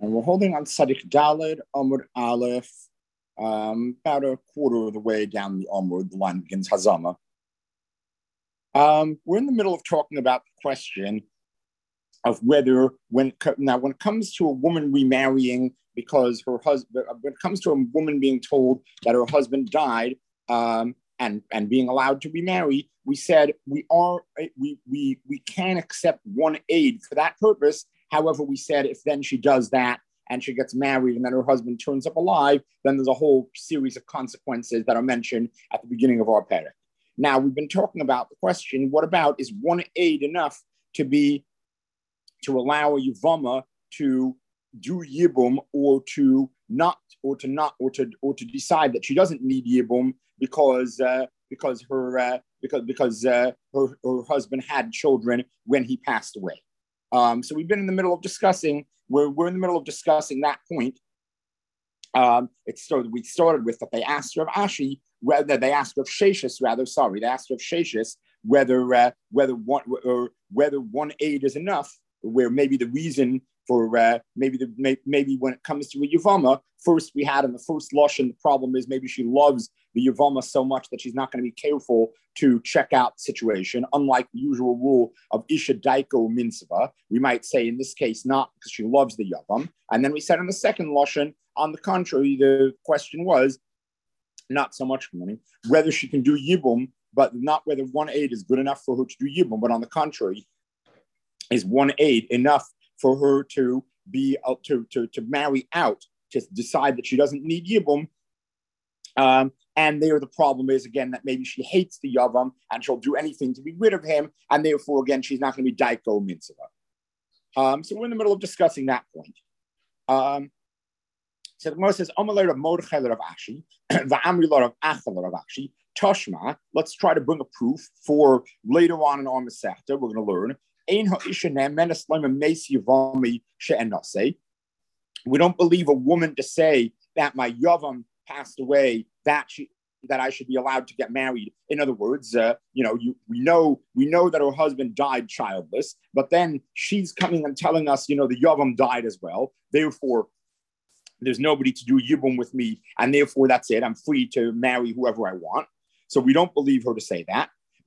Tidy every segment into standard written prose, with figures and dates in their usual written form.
And we're holding on Sadiq Dalid, Amud Aleph, about a quarter of the way down the Amud. The line begins Hazama. We're in the middle of talking about the question of whether, when it comes to a woman remarrying because her husband, when it comes to a woman being told that her husband died and being allowed to remarry, we said we can accept one aid for that purpose. However, we said if then she does that and she gets married and then her husband turns up alive, then there's a whole series of consequences that are mentioned at the beginning of our parak. Now, we've been talking about the question, what about, is one aid enough to allow a Yavama to do Yibum or to decide that she doesn't need Yibum because her husband had children when he passed away. So we've been in the middle of discussing. We're in the middle of discussing that point. We started with that they asked Rav Ashi whether they asked Rav Sheshis whether one aid is enough. Where maybe the reason for maybe when it comes to a Yavama, first we had in the first lashon, the problem is maybe she loves the Yavama so much that she's not going to be careful to check out the situation. Unlike the usual rule of Isha Daiko Minsava, we might say in this case not because she loves the Yavam. And then we said in the second lashon, on the contrary, the question was not so much whether she can do Yibum, but not whether one aid is good enough for her to do Yibum, but on the contrary, is one aid enough for her to be to marry out, to decide that she doesn't need Yibum. And there the problem is, again, that maybe she hates the Yavam and she'll do anything to be rid of him. And therefore, again, she's not going to be Daiko Mitzvah. So we're in the middle of discussing that point. So the Gemara says, Toshma, let's try to bring a proof for later on in our Masechta. We're going to learn. We don't believe a woman to say that my Yavam passed away, that I should be allowed to get married. In other words, we know that her husband died childless, but then she's coming and telling us, the Yavam died as well. Therefore, there's nobody to do Yibum with me, and therefore that's it. I'm free to marry whoever I want. So we don't believe her to say that.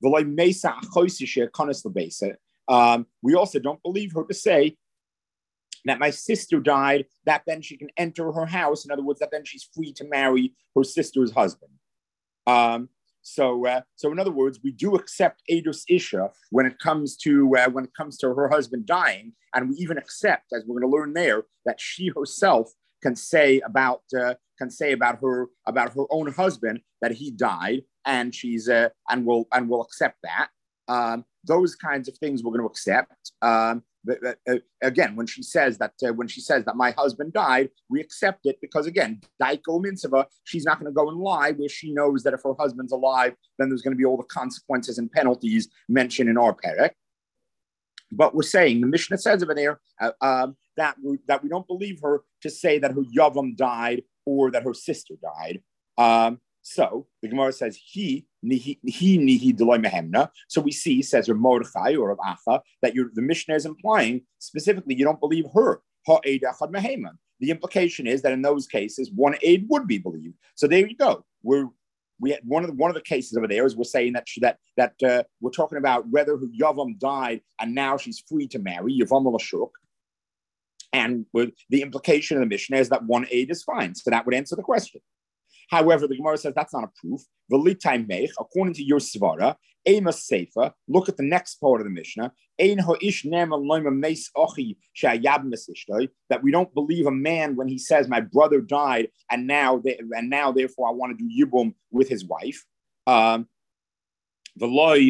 We also don't believe her to say that my sister died, that then she can enter her house. In other words, that then she's free to marry her sister's husband. So in other words, we do accept Eidos Isha when it comes to her husband dying, and we even accept, as we're going to learn there, that she herself can say about her own husband that he died, and she's and we'll accept that. Those kinds of things we're going to accept. Again, when she says that my husband died, we accept it because, again, Daiko Mitzvah, she's not going to go and lie where she knows that if her husband's alive, then there's going to be all the consequences and penalties mentioned in our perek. But we're saying, the Mishnah says over there that we don't believe her to say that her Yavam died or that her sister died. So the Gemara says he nihi deloy mehemna. So we see, says Rav Mordechai or Rav Acha, that the Mishnah is implying specifically you don't believe her. Ha'ed echad meheman. The implication is that in those cases one aid would be believed. So there you go. We had one of the cases over there is we're saying that we're talking about whether her Yavam died and now she's free to marry Yavam Lashuk. And the implication of the Mishnah is that one aid is fine. So that would answer the question. However, the Gemara says that's not a proof. According to your svara, Seifa, look at the next part of the Mishnah. That we don't believe a man when he says, my brother died, and now therefore I want to do Yibum with his wife. We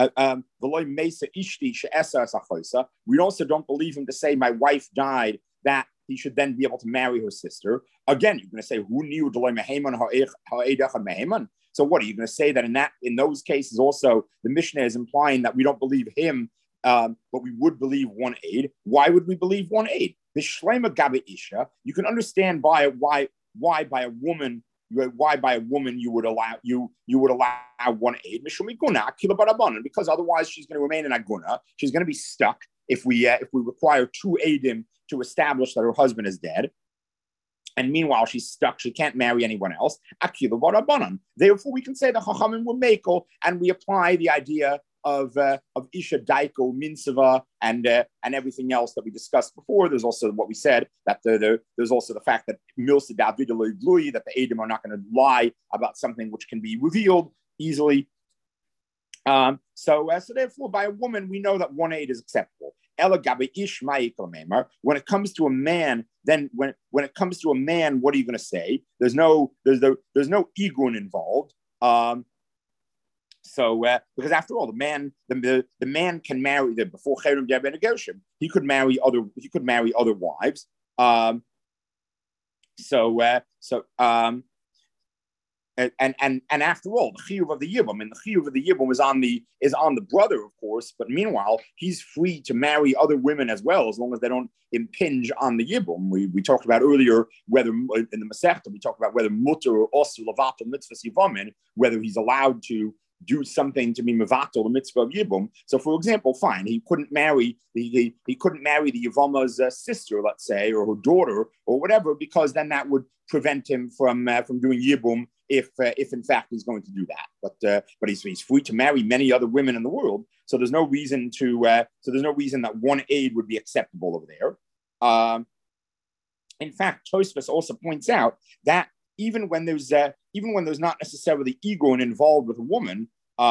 also don't believe him to say, my wife died, that he should then be able to marry her sister. Again, you're going to say, who knew? So what are you going to say that in those cases also the Mishnah is implying that we don't believe him, but we would believe one aid? Why would we believe one aid? The Shlema Gabe Isha, you can understand why by a woman you would allow one aid, because otherwise she's going to remain in aguna. She's going to be stuck if we require two Eidim to establish that her husband is dead, and meanwhile she's stuck, she can't marry anyone else. Akilu barabanan. Therefore, we can say the Chachamim were mekel, and we apply the idea of Isha Daiko, Minsava, and everything else that we discussed before. There's also what we said, that there's also the fact that Milsa David Lui, that the Eidim are not going to lie about something which can be revealed easily. So therefore, by a woman, we know that one aid is acceptable. When it comes to a man, then when it comes to a man, what are you going to say? There's no igun involved. Because after all, the man can marry before Cherem Deb and Gershom. He could marry other wives. And after all, the chiyuv of the yibum, and the chiyuv of the yibum is on the brother, of course. But meanwhile, he's free to marry other women as well, as long as they don't impinge on the yibum. We talked about earlier whether in the Masechta we talked about whether mutter or osur levatel mitzvahs yivamin, whether he's allowed to do something to be mevatel the mitzvah of yibum. So, for example, fine, he couldn't marry the Yivama's sister, let's say, or her daughter, or whatever, because then that would prevent him from doing yibum if in fact he's going to do that. But he's free to marry many other women in the world. So there's no reason that one aid would be acceptable over there. In fact, Tosfos also points out that even when there's not necessarily ego involved with a woman,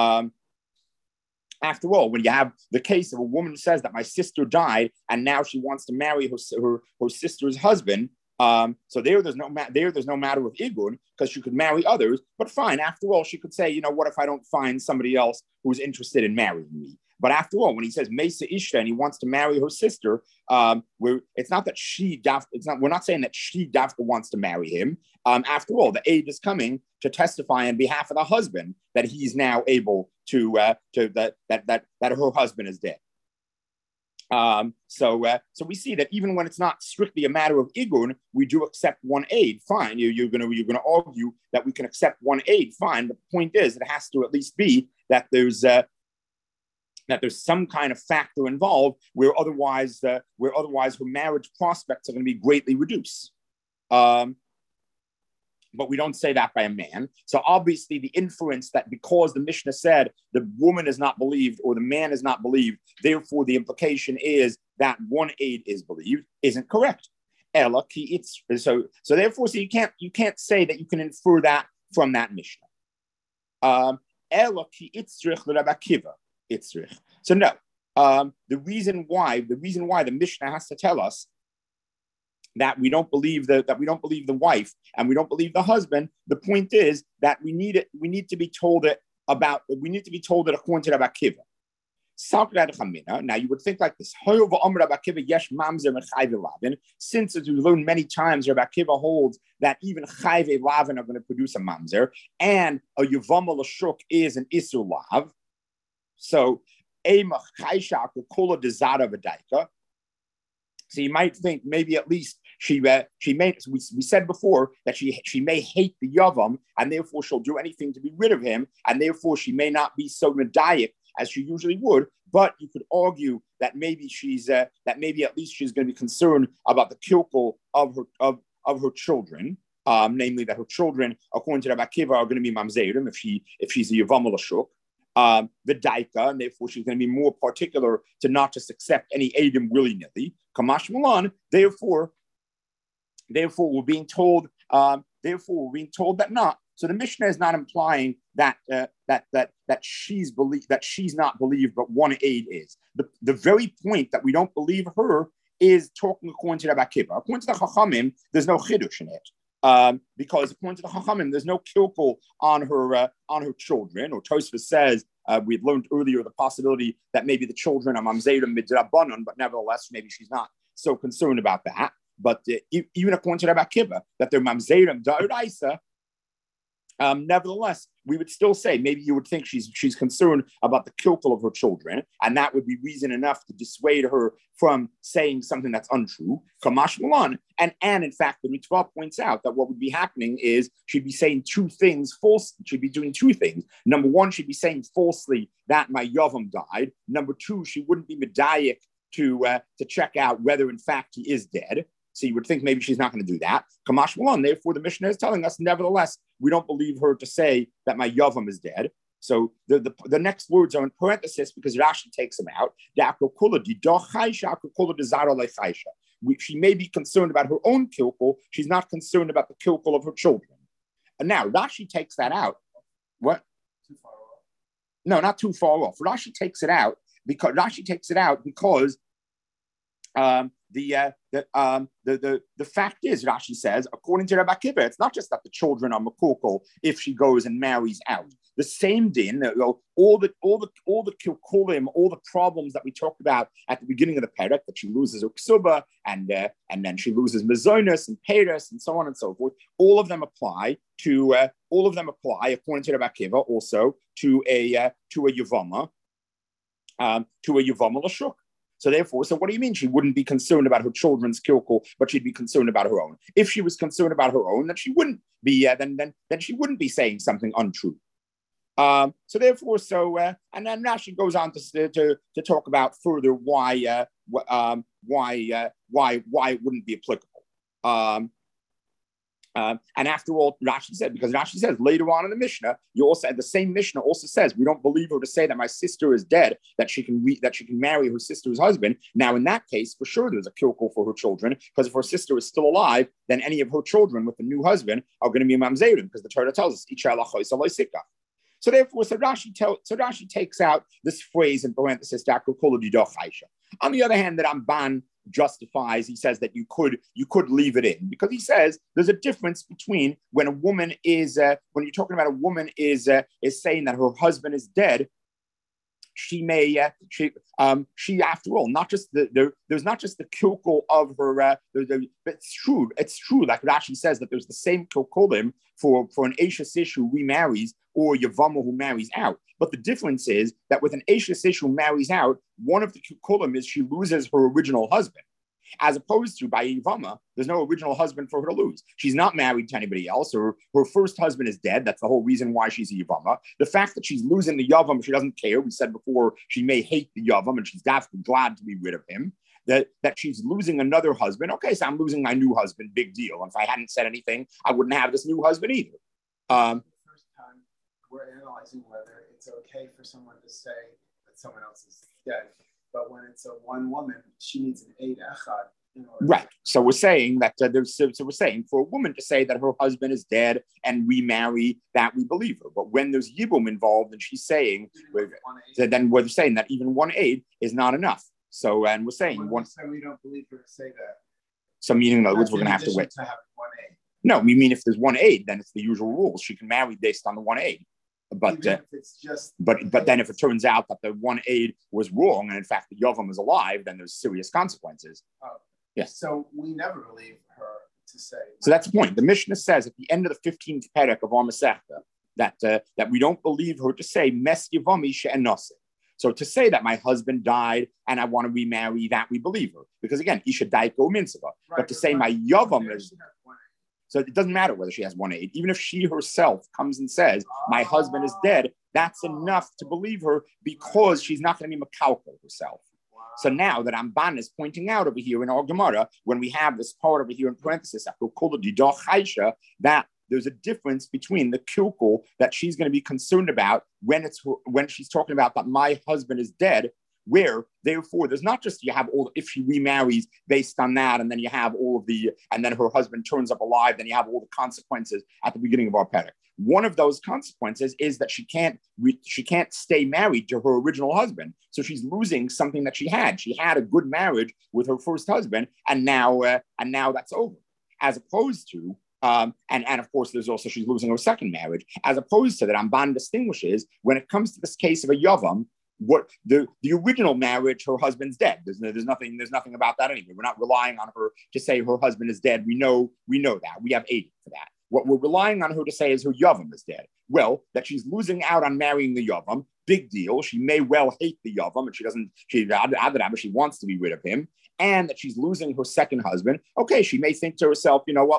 after all, when you have the case of a woman who says that my sister died and now she wants to marry her sister's husband, so there's no matter with igun, because she could marry others. But fine, after all, she could say, what if I don't find somebody else who's interested in marrying me? But after all, when he says Mesa Ishta and he wants to marry her sister, we're not saying that she dafka wants to marry him. After all, the aid is coming to testify on behalf of the husband that he's now able to that her husband is dead. So we see that even when it's not strictly a matter of igun, we do accept one aid. Fine, you're going to argue that we can accept one aid. Fine, but the point is, it has to at least be that there's some kind of factor involved where otherwise her marriage prospects are going to be greatly reduced. But we don't say that by a man. So obviously the inference that because the Mishnah said the woman is not believed or the man is not believed, therefore the implication is that one aid is believed, isn't correct. So therefore, you can't say that you can infer that from that Mishnah. So no, the reason why the Mishnah has to tell us that we don't believe the wife and we don't believe the husband. The point is that we need to be told it according to Rabbi Akiva. Now you would think like this: since as we learned many times, Rabbi Akiva holds that even chayve lavin are going to produce a mamzer, and a yavama l'shuk is an isur lav. So ema chayshak kola dezara v'daika. So you might think maybe at least she may. We said before that she may hate the yavam, and therefore she'll do anything to be rid of him, and therefore she may not be so medayik as she usually would. But you could argue that maybe at least she's going to be concerned about the kilkul of her children, namely that her children, according to Rabbi Akiva, are going to be mamzerim if she's a yavam l'shuk. The daika, and therefore she's going to be more particular to not just accept any edim willy-nilly. Kamash Milan, therefore we're being told that not. So the Mishnah is not implying that she's not believed, but one aid is. The very point that we don't believe her is talking according to Rabbi Akiva. According to the Chachamim, there's no chidush in it. Because according to the Chachamim, there's no kilkul on her children. Or Tosfos says we had learned earlier the possibility that maybe the children are mamzerim midrabanan, but nevertheless maybe she's not so concerned about that. But even according to Rabbi Akiva, that they're mamzerim da'iraisa, nevertheless, we would still say maybe you would think she's concerned about the kilkul of her children, and that would be reason enough to dissuade her from saying something that's untrue. Kamash Milan, and in fact, the Mitzvah points out that what would be happening is she'd be saying two things false. She'd be doing two things. Number one, she'd be saying falsely that my yavam died. Number two, she wouldn't be medayik to check out whether in fact he is dead. So you would think maybe she's not going to do that. Kamash Malon, therefore the Mishnah is telling us, nevertheless, we don't believe her to say that my Yavam is dead. So the next words are in parenthesis because Rashi takes them out. She may be concerned about her own kilkul. She's not concerned about the kilkul of her children. And now Rashi takes that out. What? Too far off. No, not too far off. Rashi takes it out because the fact is, Rashi says, according to Rabbi Akiva, it's not just that the children are makukal if she goes and marries out. The same din, all the kilkulim, all the problems that we talked about at the beginning of the perek, that she loses her ksuba and then she loses mezonus and peres and so on and so forth. All of them apply according to Rabbi Akiva also to a yavama l'shuk. So therefore, what do you mean she wouldn't be concerned about her children's kilkul, but she'd be concerned about her own? If she was concerned about her own, then she wouldn't be. Then she wouldn't be saying something untrue. And then Rashi goes on to talk about further why it wouldn't be applicable. And after all, Rashi said, because Rashi says later on in the Mishnah, the same Mishnah also says we don't believe her to say that my sister is dead, that she can marry her sister's husband. Now, in that case, for sure, there's a kilkul for her children, because if her sister is still alive, then any of her children with the new husband are going to be mamzerim, because the Torah tells us, so therefore, Rashi takes out this phrase in parenthesis, on the other hand, that Ramban justifies, he says that you could leave it in, because he says there's a difference between when a woman is when you're talking about a woman is saying that her husband is dead. She may she after all not just there's not just the kilkul of her it's true like Rashi says that there's the same kilkulim for an Ashes issue remarries or Yavama who marries out. But the difference is that with an Ashes issue who marries out, one of the kilkulim is she loses her original husband. As opposed to by Yavama, there's no original husband for her to lose. She's not married to anybody else, or her first husband is dead. That's the whole reason why she's a Yavama. The fact that she's losing the Yavam, she doesn't care. We said before, she may hate the Yavam, and she's definitely glad to be rid of him. That she's losing another husband. Okay, so I'm losing my new husband, big deal. And if I hadn't said anything, I wouldn't have this new husband either. The first time we're analyzing whether it's okay for someone to say that someone else is dead. But when it's a one woman, she needs an Eid Echad. Right. So we're saying that we're saying for a woman to say that her husband is dead and remarry, that we believe her. But when there's Yibum involved and she's saying, then we're saying that even one aid is not enough. So, and we're saying we don't believe her to say that. So meaning in other words, we're going to have to wait. To have one aid. No, we mean if there's one aid, then it's the usual rules. She can marry based on the one aid. But if it's just but then if it turns out that the one aid was wrong and in fact the Yavam is alive, then there's serious consequences. Oh. Yes. So we never believe her to say. So that's the point. The Mishnah says at the end of the 15th perek of our Masechta that we don't believe her to say mes yavami she'enase. So to say that my husband died and I want to remarry, that we believe her, because again, isha daiko mitzvah. Right, but to say my yavam is. So it doesn't matter whether she has one aid. Even if she herself comes and says, my husband is dead, that's enough to believe her because she's not going to be makalkel herself. So now that Ramban is pointing out over here in our Gemara, when we have this part over here in parenthesis, that there's a difference between the kilkul that she's going to be concerned about when she's talking about that my husband is dead, where therefore there's not just you have all, if she remarries based on that, and then you have all of the, and then her husband turns up alive, then you have all the consequences at the beginning of our perek. One of those consequences is that she can't stay married to her original husband. So she's losing something that she had. She had a good marriage with her first husband, and now that's over. As opposed to, and of course, there's also she's losing her second marriage. As opposed to that, Ramban distinguishes when it comes to this case of a yavam. What the original marriage, her husband's dead. There's nothing about that anyway. We're not relying on her to say her husband is dead. We know that. We have aid for that. What we're relying on her to say is her yavam is dead. Well, that she's losing out on marrying the yavam, big deal. She may well hate the yavam, and she wants to be rid of him, and that she's losing her second husband. Okay, she may think to herself, you know what? Listen,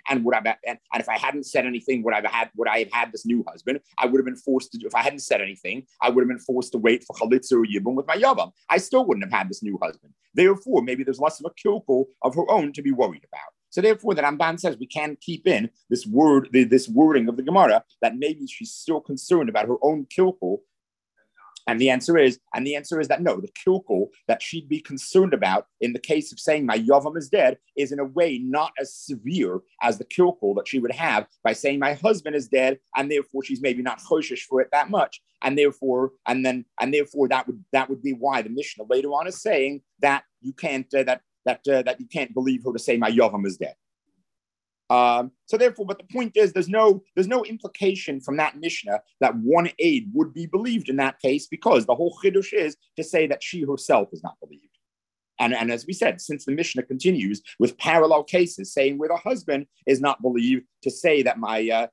And if I hadn't said anything, would I have had this new husband? I would have been forced to. If I hadn't said anything, I would have been forced to wait for chalitza or yibum with my yavam. I still wouldn't have had this new husband. Therefore, maybe there's less of a kilkul of her own to be worried about. So therefore, the Ramban says we can't keep in this wording of the Gemara that maybe she's still concerned about her own kilkul. And the answer is that no, the kilkul that she'd be concerned about in the case of saying my yavam is dead is in a way not as severe as the kilkul that she would have by saying my husband is dead, and therefore she's maybe not choshesh for it that much, and therefore that would be why the Mishnah later on is saying that you can't that you can't believe her to say my yavam is dead. So therefore, but the point is, there's no implication from that Mishnah that one aid would be believed in that case, because the whole chiddush is to say that she herself is not believed. And as we said, since the Mishnah continues with parallel cases saying where the husband is not believed, to say that my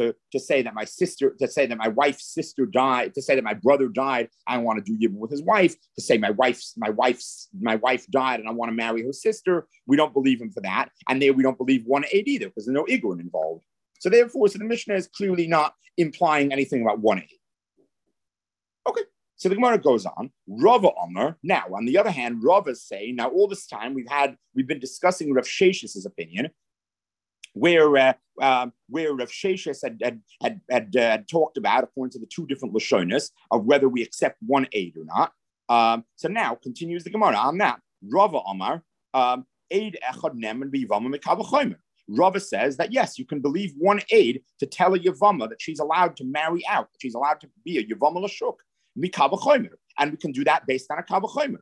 wife's sister died, to say that my brother died, I want to do yibum with his wife, to say my wife died and I want to marry her sister, we don't believe him for that, and there we don't believe one aid either because there's no igun involved. So therefore, the Mishnah is clearly not implying anything about one aid. Okay. So the Gemara goes on. Rava Omer. Now, on the other hand, Rava is saying, now all this time we've been discussing Rav Sheshes' opinion, where Rav Sheshes had talked about, according to the two different Lashonas, of whether we accept one aid or not. So now continues the Gemara on that. Rava Omer, aid echad nemen b'yivama mikabel chomer. Rava says that yes, you can believe one aid to tell a Yavama that she's allowed to marry out, that she's allowed to be a Yavama Lashuk. And we can do that based on a Kava Chomer.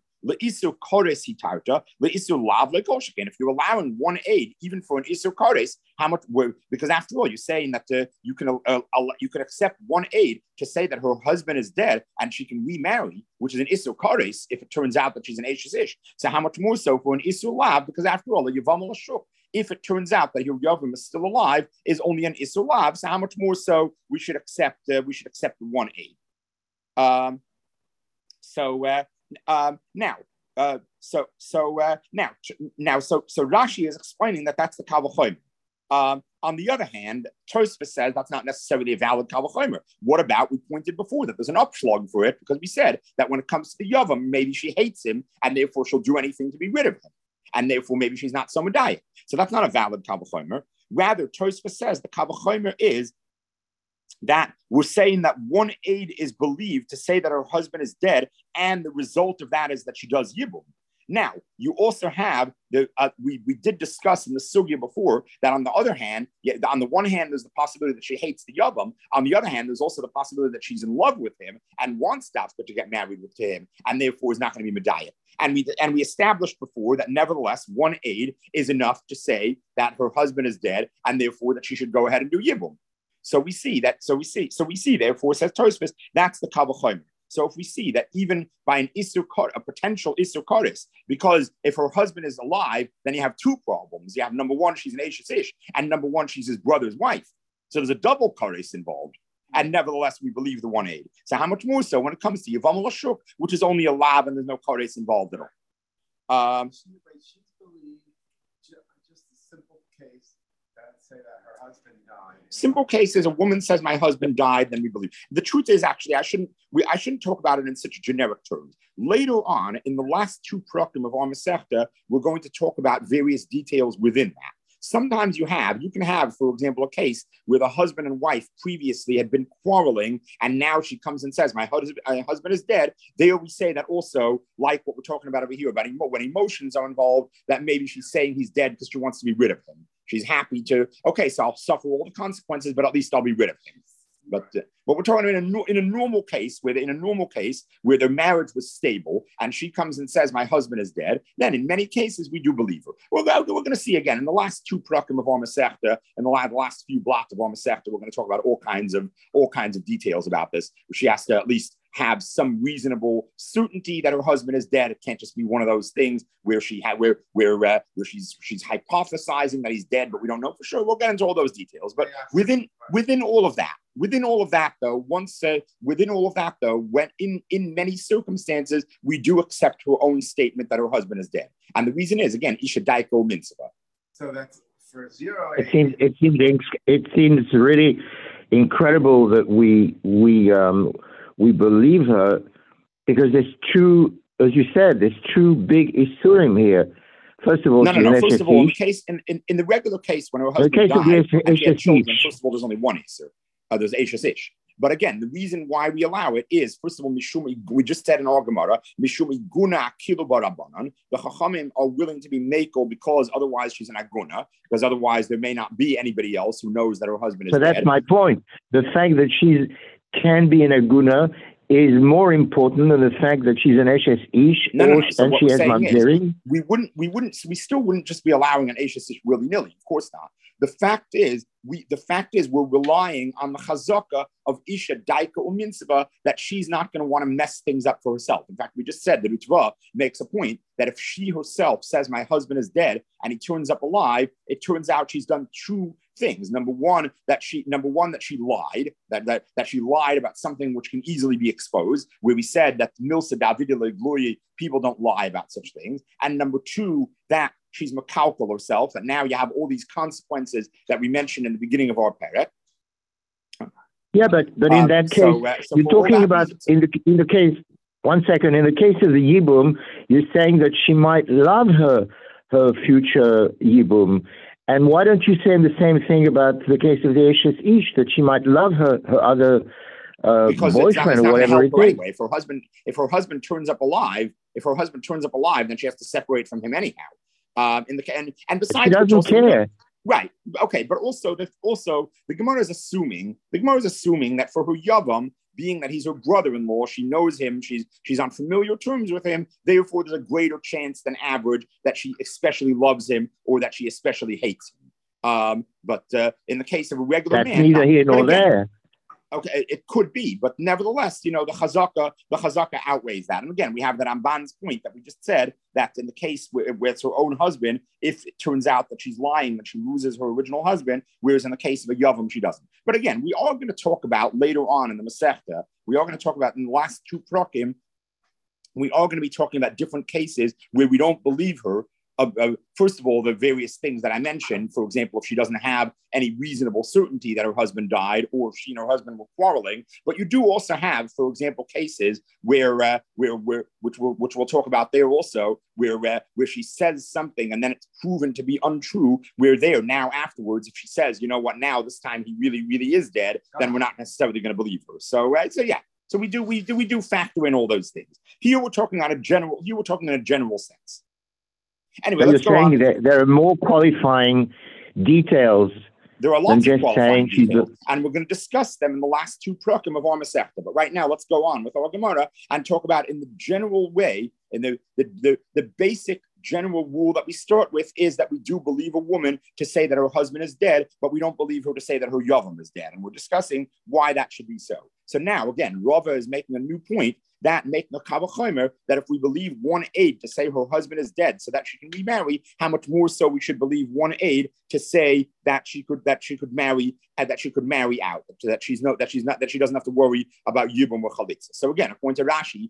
If you're allowing one aid, even for an Isur Kores, how much? Because after all, you're saying that you can accept one aid to say that her husband is dead and she can remarry, which is an Isur Kores, if it turns out that she's an Eshes Ish. So how much more so for an Isur Lav? Because after all, a Yavam Lashuk, if it turns out that your Yavam is still alive, is only an Isur Lav. So how much more so we should accept one aid. So Rashi is explaining that that's the Kal V'chomer. On the other hand, Tosfos says that's not necessarily a valid Kal V'chomer. What about, we pointed before that there's an upslug for it, because we said that when it comes to the Yavam, maybe she hates him and therefore she'll do anything to be rid of him. And therefore maybe she's not so medayik. So that's not a valid Kal V'chomer. Rather, Tosfos says the Kal V'chomer is that we're saying that one aid is believed to say that her husband is dead, and the result of that is that she does yibum. Now, you also have we did discuss in the sugya before that on the other hand, on the one hand, there's the possibility that she hates the yavam. On the other hand, there's also the possibility that she's in love with him and wants Dafka to get married with him, and therefore is not going to be medayik. And we established before that nevertheless, one aid is enough to say that her husband is dead, and therefore that she should go ahead and do yibum. So we see, therefore, says Tosfos, that's the Kal V'chomer. So if we see that even by a potential Isur Kores, because if her husband is alive, then you have two problems. You have number one, she's an Eshes Ish, and number one, she's his brother's wife. So there's a double Kores involved. And nevertheless, we believe the one aid. So how much more so when it comes to Yavam Lashuk, which is only a lab and there's no Kores involved at all. She's believed just a simple case that say that her husband died. Simple case is a woman says my husband died, then we believe. The truth is actually I shouldn't talk about it in such generic terms. Later on, in the last two prakim of our Masechta, we're going to talk about various details within that. Sometimes you can have, for example, a case where the husband and wife previously had been quarreling, and now she comes and says, my husband is dead. There we say that also, like what we're talking about over here, about when emotions are involved, that maybe she's saying he's dead because she wants to be rid of him. She's happy to, okay, so I'll suffer all the consequences, but at least I'll be rid of him. But we're talking in a normal case where their marriage was stable and she comes and says my husband is dead, then in many cases we do believe her. We're going to see again in the last two prakim of our Masechta and the last few blocks of our Masechta, we're going to talk about all kinds of details about this. She has to at least have some reasonable certainty that her husband is dead. It can't just be one of those things where she's hypothesizing that he's dead, but we don't know for sure. We'll get into all those details. But within all of that, though, when in many circumstances we do accept her own statement that her husband is dead, and the reason is again, Isha Daiko Mitzvah. So that's for 0 it seems really incredible that we believe her, because there's two, as you said, there's two big isurim here. First of all, First of all, in the case, in the regular case, when her husband died and she had children, first of all, there's only one isur. There's Eshes Ish. But again, the reason why we allow it is, first of all, we just said in our Gemara, Mishumi Guna Kilu Barabanan, the Chachamim are willing to be Mako because otherwise she's an Aguna, because otherwise there may not be anybody else who knows that her husband is dead. So that's my point. The fact that she can be an Aguna is more important than the fact that she's an Eshes Ish and she has Mamzerim. We still wouldn't just be allowing an Eshes Ish willy-nilly. Of course not. The fact is we're relying on the chazaka of Isha Daika Uminsava that she's not going to want to mess things up for herself. In fact, we just said that Utva makes a point that if she herself says my husband is dead and he turns up alive, it turns out she's done two things. Number one, that she lied, that she lied about something which can easily be exposed, where we said that Milsa David Glory, people don't lie about such things. And number two, that she's makalkal herself, that now you have all these consequences that we mentioned in the beginning of our parak. Yeah, but in that case, you're talking about in the case. 1 second. In the case of the Yibum, you're saying that she might love her future Yibum, and why don't you say the same thing about the case of the Eshes Ish, that she might love her other boyfriend or whatever it is? Anyway, if her husband turns up alive, then she has to separate from him anyhow. And besides, she doesn't care. Right. Okay. But also the Gemara is assuming that for her Yavam, being that he's her brother-in-law, she knows him, she's on familiar terms with him, therefore there's a greater chance than average that she especially loves him or that she especially hates him. But in the case of a regular man, neither here nor there. Okay, it could be, but nevertheless, the chazaka outweighs that. And again, we have that Ramban's point that we just said, that in the case where it's her own husband, if it turns out that she's lying, that she loses her original husband, whereas in the case of a Yavam, she doesn't. But again, we are going to talk about later on in the Masechta, we are going to talk about in the last two prakim, we are going to be talking about different cases where we don't believe her. First of all, the various things that I mentioned, for example, if she doesn't have any reasonable certainty that her husband died, or if she and her husband were quarreling. But you do also have, for example, cases where which we'll talk about there also, where she says something and then it's proven to be untrue. Where there now afterwards, if she says, you know what, now this time he really, really is dead, then we're not necessarily going to believe her. So yeah. So we do factor in all those things. Here we're talking in a general sense. Anyway, so you're saying that there are more qualifying details. There are lots of qualifying details, and we're going to discuss them in the last two prakim of our Masechta. But right now, let's go on with our Gemara and talk about in the general way, in the basic general rule that we start with is that we do believe a woman to say that her husband is dead, but we don't believe her to say that her Yavam is dead. And we're discussing why that should be so. So now, again, Rava is making a new point, that making a kavachomer, that if we believe one aid to say her husband is dead so that she can remarry, how much more so we should believe one aid to say that she could marry out, so that she doesn't have to worry about Yibum or Chalitza. So again, according to Rashi,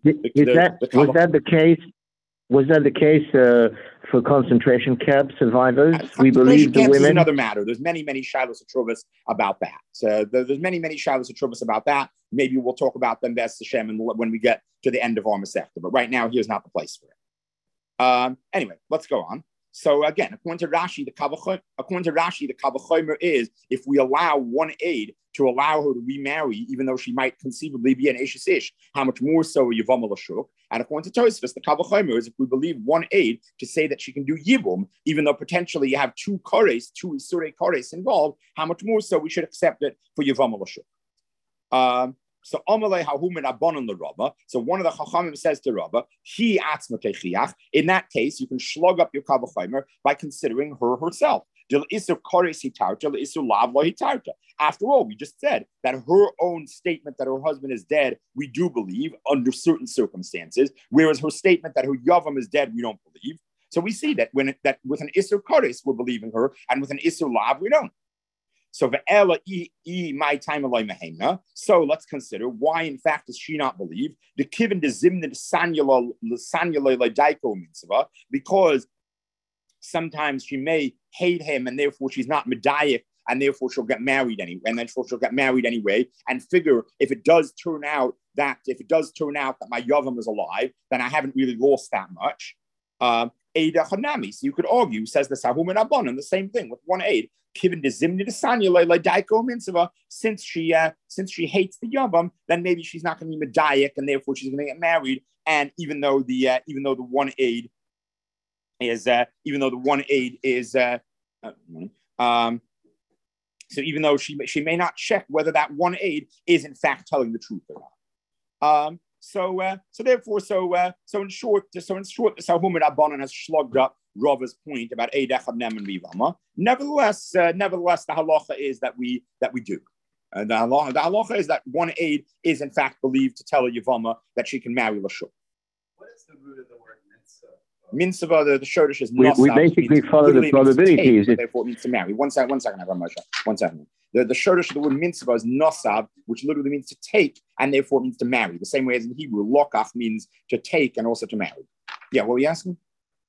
was that the case for concentration camp survivors? We believe the women. Is another matter. There's many shilos atrubas about that. So there's many shilos atrubas about that. Maybe we'll talk about them B'ez Hashem when we get to the end of our Masechta. But right now, here's not the place for it. Anyway, let's go on. So again, according to Rashi, the kavachomer is if we allow one aid to allow her to remarry, even though she might conceivably be an Eshes Ish, how much more so a Yavam Lashuk? And according to Tosfos, the kavachomer is if we believe one aid to say that she can do Yibum, even though potentially you have two Isurei Kores involved, how much more so we should accept it for Yavam Lashuk? So Amalei Hahumin Abonon the Rabba. So one of the Chachamim says to Rabba, He atzma techiach. In that case, you can slug up your kavachomer by considering her herself. After all, we just said that her own statement that her husband is dead, we do believe under certain circumstances, whereas her statement that her Yavam is dead, we don't believe. So we see that with an Isur Koris, we're believing her, and with an Isur Lav, we don't. So so let's consider why, in fact, does she not believe the kivin de zimnid sanula daiko mitzvah? Because Sometimes she may hate him, and therefore she's not medayik, and therefore she'll get married anyway. And then she'll get married anyway, and figure if it does turn out that my yavam is alive, then I haven't really lost that much. Eida Hanami. So you could argue, says the Sahum and Abanon, the same thing with one aid. Given the Zimni to Sanya like Daiko Minsava, since she hates the Yavam, then maybe she's not going to be medayik, and therefore she's going to get married. And even though the one aid is so even though she may not check whether that one aid is in fact telling the truth or not. So in short, the Sahum Abanon has slugged up Rava's point about Eidech Nem and Rivama. Nevertheless, the halacha is that we do. The halacha is that one aid is in fact believed to tell a Yavama that she can marry Lashuk. What is the root of the word mitzvah? Mitzvah, the Shodesh is nosab. We basically follow the probabilities. Therefore, it means to marry. One second, Moshe. One second. The Shodesh of the word mitzvah is nosab, which literally means to take, and therefore means to marry. The same way as in Hebrew, lokach means to take and also to marry. Yeah, what were you asking?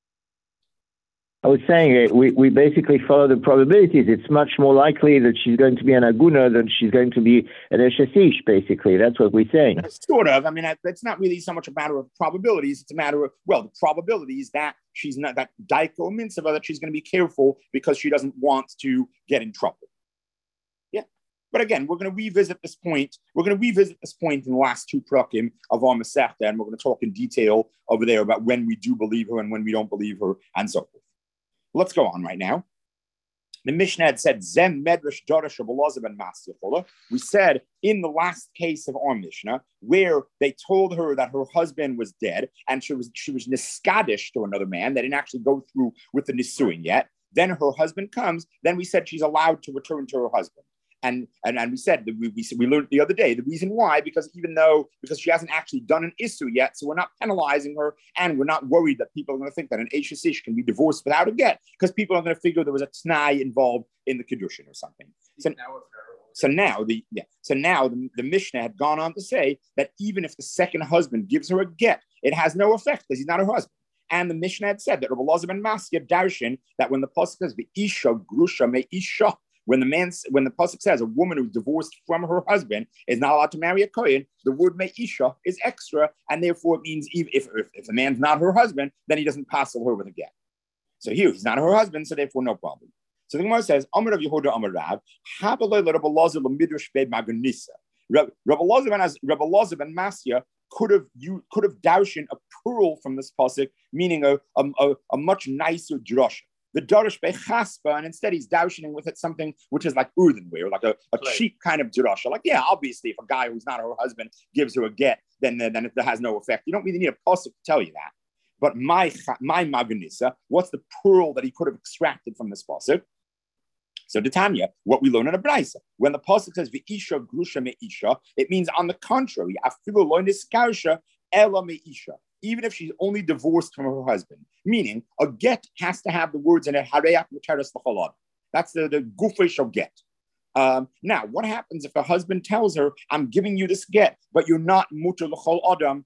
I was saying we basically follow the probabilities. It's much more likely that she's going to be an aguna than she's going to be an eshesish, basically. That's what we're saying. Sort of. I mean, it's not really so much a matter of probabilities. It's a matter of, the probabilities that she's not, that daiko mitzvah, that she's going to be careful because she doesn't want to get in trouble. Yeah. But again, we're going to revisit this point. We're going to revisit this point in the last two prakim of our Masechta, and we're going to talk in detail over there about when we do believe her and when we don't believe her, and so forth. Let's go on right now. The Mishnah had said, Zem Medrash Darash Rabbalazar ben Masya. We said in the last case of our Mishnah, where they told her that her husband was dead and she was niskadish to another man. They didn't actually go through with the nisuin yet. Then her husband comes. Then we said she's allowed to return to her husband. And we said that we learned the other day the reason why, because she hasn't actually done an issue yet, so we're not penalizing her, and we're not worried that people are going to think that an Eishes Ish can be divorced without a get, because people are going to figure there was a t'nai involved in the kedushin or something. So now the Mishnah had gone on to say that even if the second husband gives her a get, it has no effect because he's not her husband. And the Mishnah had said that Rabbalazar ben Masya darshan that when the pasuk says v'isha grusha me isha, when the pasuk says a woman who's divorced from her husband is not allowed to marry a kohen, the word me'isha is extra, and therefore it means if the man's not her husband, then he doesn't passel her with a get. So here he's not her husband, so therefore no problem. So the Gemara says, Amar Rav Yehuda Amar Rav, Habalei Rabbalazar l'midrash be maganisa. Rabbalazar ben Masya could have darshan a pearl from this pasuk, meaning a much nicer drasha. The Darish Bechaspa, and instead he's darshaning with it something which is like earthenware, like a cheap kind of drasha. Like, yeah, obviously, if a guy who's not her husband gives her a get, then it has no effect. You don't really need a pasuk to tell you that. But my maganisa, what's the pearl that he could have extracted from this pasuk? So the Tanya, what we learn in a brayso, when the pasuk says v'isha grusha me'isha, it means on the contrary, afilu lo niskarsha ela me'isha. Even if she's only divorced from her husband, meaning a get has to have the words in it, hareyak muteres l'chol. That's the gufay shall get. Now, what happens if a husband tells her, I'm giving you this get, but you're not muter l'chol adam?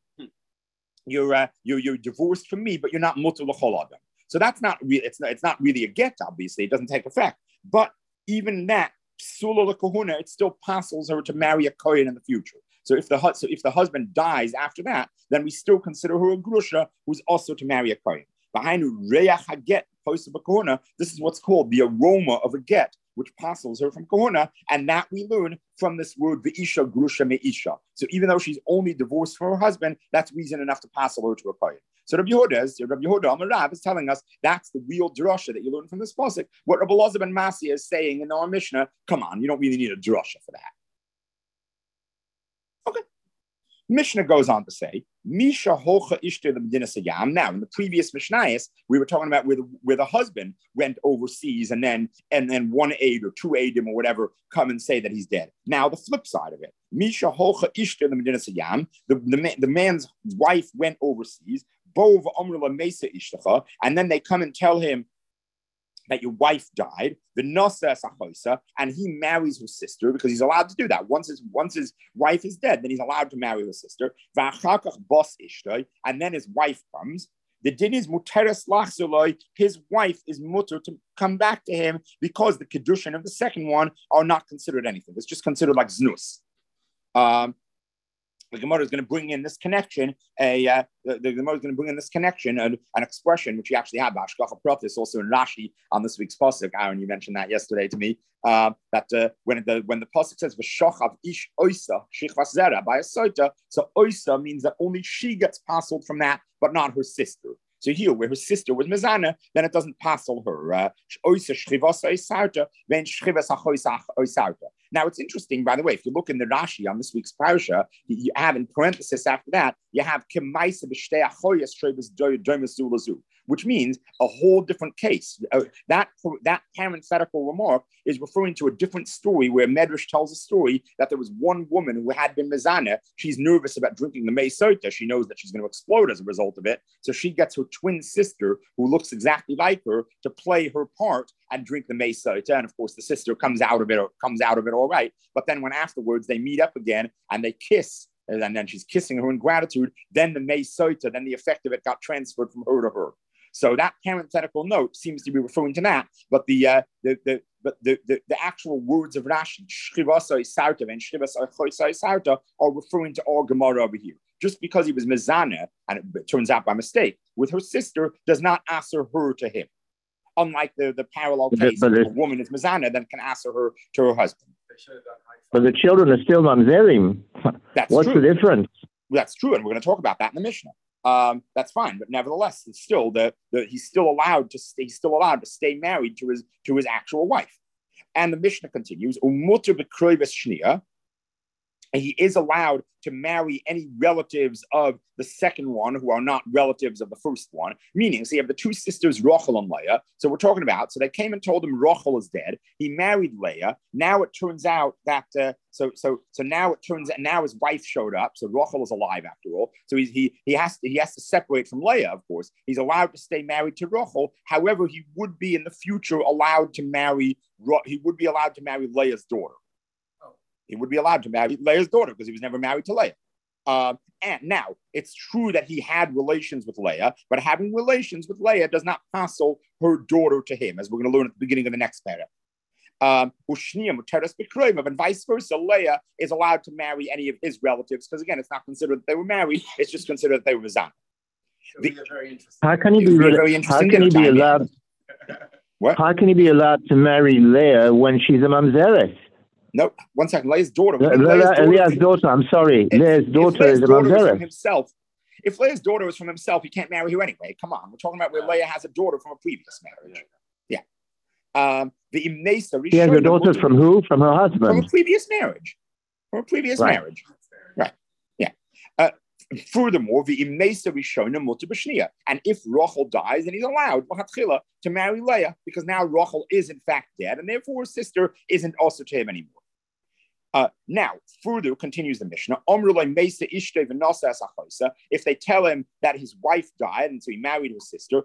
You're divorced from me, but you're not muter l'chol adam. So that's not really, it's not really a get, obviously. It doesn't take effect. But even that, psula l'kohuna, it still passes her to marry a kohen in the future. So if the husband dies after that, then we still consider her a grusha who's also to marry a kohen. Behind reyach haget posted b'kohuna, this is what's called the aroma of a get, which passes her from kohuna, and that we learn from this word v'isha grusha me'isha. So even though she's only divorced from her husband, that's reason enough to pass her to a kohen. So Rabbi Yehuda Amar Rav is telling us that's the real drasha that you learn from this pasuk. What Rabbalazar ben Masya is saying in our Mishnah, come on, you don't really need a drasha for that. Okay. Mishnah goes on to say, Misha hocha ishte l'medina sayam. Now, in the previous Mishnayos, we were talking about where the husband went overseas and then one aid or two aidim or whatever come and say that he's dead. Now, the flip side of it, Misha hocha ishte l'medina sayam. The man's wife went overseas, bov amrula mesa ishtacha, and then they come and tell him that your wife died, the nasa sachoisa, and he marries her sister because he's allowed to do that. Once his wife is dead, then he's allowed to marry her sister. And then his wife comes. The din is muteres lachzoloi. His wife is mutter to come back to him because the kedushin of the second one are not considered anything. It's just considered like znus. The Gemara is going to bring in this connection, the Gemara is going to bring in this connection, an expression which we actually have, Hashgacha Pratis, also in Rashi on this week's pasuk. Aaron, you mentioned that yesterday to me. That when the pasuk says v'shochav ish oisa shichvas zera by a soita, so oisa means that only she gets passled from that, but not her sister. So here, where her sister was mezana, then it doesn't passel her. Now, it's interesting, by the way, if you look in the Rashi on this week's parasha, you have in parenthesis after that, you have which means a whole different case. That parenthetical remark is referring to a different story where Medrash tells a story that there was one woman who had been mezana. She's nervous about drinking the mei sota. She knows that she's going to explode as a result of it. So she gets her twin sister, who looks exactly like her, to play her part and drink the mei sota. And of course, the sister comes out of it all right. But then when afterwards they meet up again and they kiss, and then she's kissing her in gratitude, then the mei sota, then the effect of it got transferred from her to her. So that parenthetical note seems to be referring to that, but the actual words of Rashi, Shchivasai Sarta and Shchivasai Choisai Sarta, are referring to our Gemara over here. Just because he was mezana, and it turns out by mistake, with her sister, does not answer her to him. Unlike the parallel case, where a woman is mezana, then can answer her to her husband. But the children are still mamzerim. What's the difference? That's true, and we're going to talk about that in the Mishnah. That's fine, but nevertheless, it's still he's still allowed to stay married to his actual wife. And the Mishnah continues, he is allowed to marry any relatives of the second one who are not relatives of the first one. Meaning, so you have the two sisters, Rachel and Leah. So we're talking about, so they came and told him Rachel is dead. He married Leah. Now it turns out that, now his wife showed up. So Rachel is alive after all. So he has to separate from Leah, of course. He's allowed to stay married to Rachel. However, he would be in the future allowed to marry Leah's daughter. He would be allowed to marry Leah's daughter because he was never married to Leah. And now, it's true that he had relations with Leah, but having relations with Leah does not passel her daughter to him, as we're going to learn at the beginning of the next paragraph. And vice versa, Leah is allowed to marry any of his relatives because, again, it's not considered that they were married, it's just considered that they were mezana. How can he be allowed? What? How can he be allowed to marry Leah when she's a mamzeres? No, 1 second. Leah's daughter. Leah's daughter. I'm sorry. Leah's daughter is a mamzeres. If Leah's daughter is from himself, he can't marry her anyway. Come on, we're talking about where Leah has a daughter from a previous marriage. Yeah. She has a daughter from who? From her husband. From a previous marriage. Marriage. Right. Yeah. Furthermore, the Imnesa Rishona Mutter B'Shnia. And if Rachel dies, then he's allowed to marry Leah because now Rachel is in fact dead, and therefore her sister isn't also to him anymore. Now, further continues the Mishnah. If they tell him that his wife died and so he married her sister,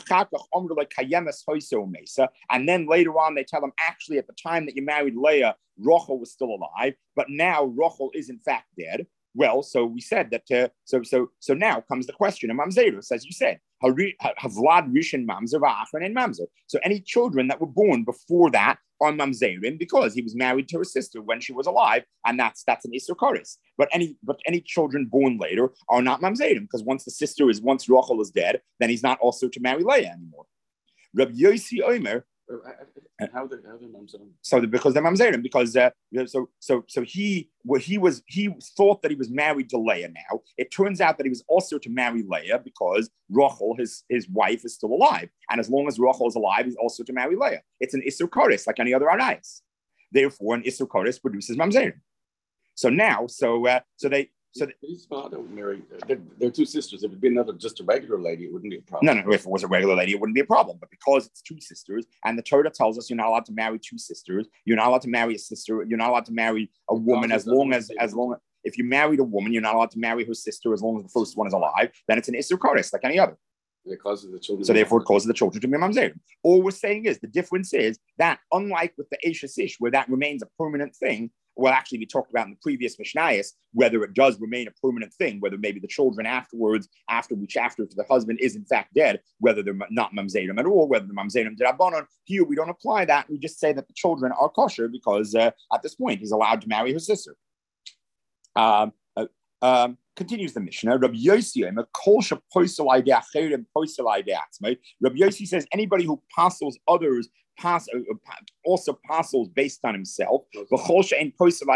and then later on they tell him actually at the time that you married Leah, Rachel was still alive, but now Rachel is in fact dead. Well, so we said that. So now comes the question of mamzerus, as you said, havlad rishon mamzer va'achron and mamzer. So any children that were born before that are mamzerim because he was married to her sister when she was alive, and that's an isur koris. But any children born later are not mamzerim because once Rachel is dead, then he's not also to marry Leah anymore. Rabbi Yossi Omer. How are they mamzerim? So because they're mamzerim, because he thought that he was married to Leah. Now it turns out that he was also to marry Leah because Rachel, his wife, is still alive, and as long as Rachel is alive, he's also to marry Leah. It's an isur koris like any other arayos. Therefore, an isur koris produces mamzerim. So now, His father married. They're two sisters. If it'd been just a regular lady, it wouldn't be a problem. No. If it was a regular lady, it wouldn't be a problem. But because it's two sisters, and the Torah tells us you're not allowed to marry two sisters, you're not allowed to marry a sister, you're not allowed to marry a woman as long as if you married a woman, you're not allowed to marry her sister as long as the first one is alive. Then it's an isur koris like any other. It causes the children. So therefore, it causes the children to be mamzerim. All we're saying is the difference is that unlike with the Eshes Ish, where that remains a permanent thing, well, actually, we talked about in the previous Mishnayos whether it does remain a permanent thing, whether maybe the children afterwards, after the husband is in fact dead, whether they're not mamzerim at all, whether they're mamzerim derabanan. Here, we don't apply that. We just say that the children are kosher because at this point, he's allowed to marry her sister. Continues the Mishnah. Rabbi Yossi says anybody who apostles others also apostles based on himself. And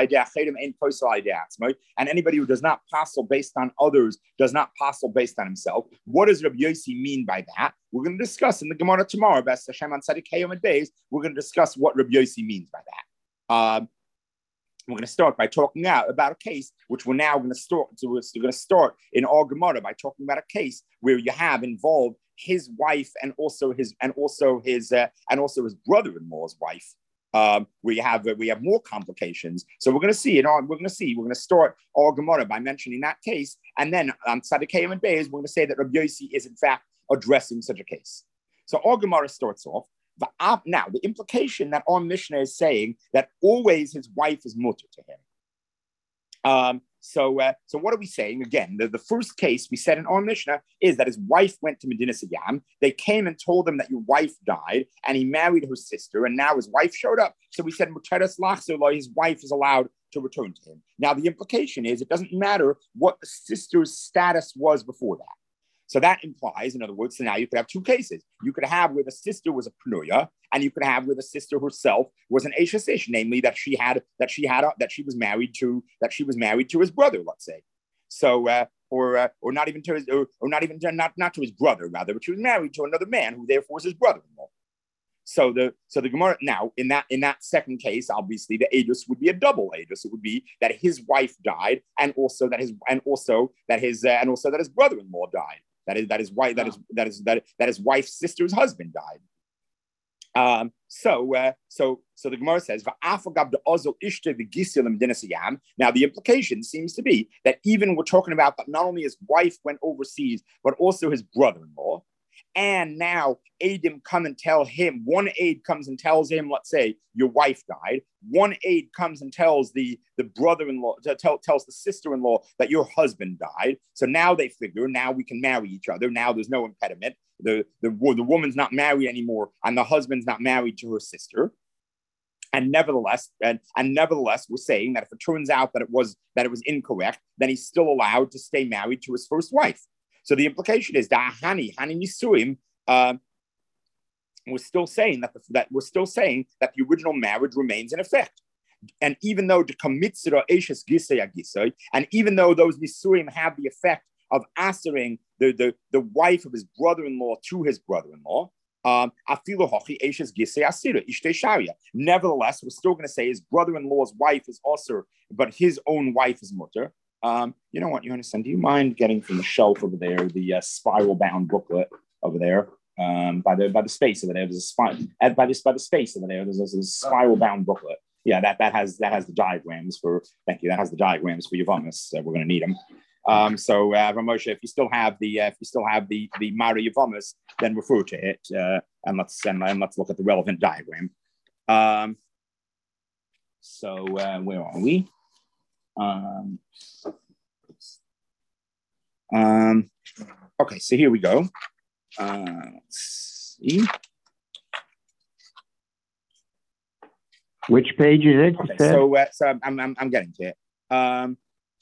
anybody who does not apostle based on others does not apostle based on himself. What does Rabbi Yossi mean by that? We're going to discuss in the Gemara tomorrow. Best Hashem on Tzaddik Hayom and Beis. We're going to discuss what Rabbi Yossi means by that. We're going to start by talking out about a case which we're now going to start. So we're going to start in our Gemara by talking about a case where you have involved his wife and also his brother-in-law's wife, where you have more complications. So we're going to start our Gemara by mentioning that case, and then on Tzaddik Hayom and Beis, we're going to say that Rabbi Yossi is in fact addressing such a case. So our Gemara starts off. Now, the implication that our Mishnah is saying that always his wife is mutter to him. So what are we saying? Again, the first case we said in our Mishnah is that his wife went to Medinas Yam. They came and told him that your wife died, and he married her sister, and now his wife showed up. So we said, Muteres Lachzor, his wife is allowed to return to him. Now, the implication is it doesn't matter what the sister's status was before that. So that implies, in other words, so now you could have two cases. You could have where the sister was a pnuya, and you could have where the sister herself was an eshes ish, namely that she was married to his brother, let's say. So or not even to his not to his brother rather, but she was married to another man who therefore is his brother-in-law. So the Gemara now in that second case, obviously the edus would be a double edus. It would be that his wife died, and also that his brother-in-law died. That his wife's sister's husband died. So the Gemara says, now the implication seems to be that even we're talking about that not only his wife went overseas, but also his brother-in-law. And now Aidim come and tell him, one aide comes and tells him, let's say, your wife died. One aide comes and tells the brother-in-law, tells the sister-in-law that your husband died. So now they figure, now we can marry each other. Now there's no impediment. The woman's not married anymore, and the husband's not married to her sister. And nevertheless, we're saying that if it turns out that it was incorrect, then he's still allowed to stay married to his first wife. So the implication is that Hani Nisuim, we're still saying that the original marriage remains in effect. And even though the Kamitzra Eshes Gisay, and even though those Nisuim have the effect of answering the wife of his brother-in-law to his brother-in-law, nevertheless, we're still going to say his brother-in-law's wife is also, but his own wife is mutter. You know what, Yonasan, do you mind getting from the shelf over there the spiral-bound booklet over there by the space over there? There's a by the space over there. There's a spiral-bound booklet. Yeah, that has the diagrams for. Thank you. That has the diagrams for Yavamas. We're going to need them. So Ramosha, if you still have the Mara Yavamas, then refer to it and let's look at the relevant diagram. So where are we? Okay, so here we go. Let's see. Which page is it? Okay, so I'm getting to it.